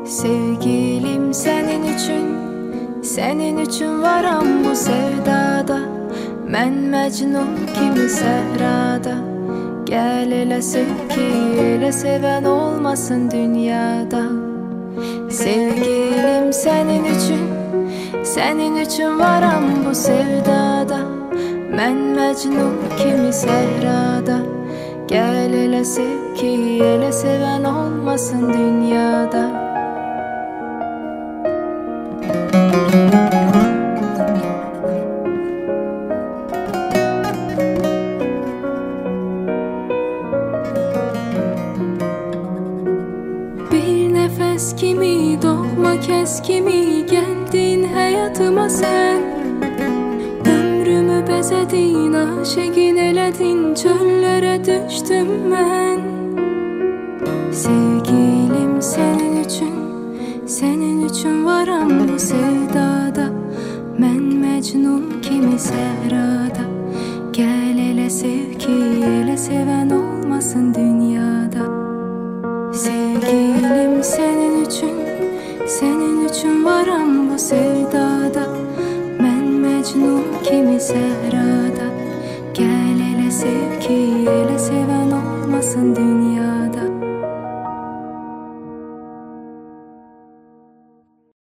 Sevgilim senin üçün varam bu sevdada. Mən Məcnun kimi səhrada. Gəl eləsin ki, elə sevən olmasın dünyada. Sevgilim senin üçün varam bu sevdada. Mən Məcnun kimi səhrada. Gəl eləsin ki, elə sevən olmasın dünyada. Nefes kimi, doğma kes kimi geldin hayatıma sen. Ömrümü bezedin, aşıkın eledin, çöllere düştüm ben. Sevgilim senin üçün varam bu sevdada. Mən Mecnun kimi səhrada. Gel elə sev ki, elə sevən olmasın dünyada. Sevgilim senin üçün varam bu sevdada. Mən Mecnun kimi səhrada. Gəl elə sev ki, elə sevən olmasın dünyada.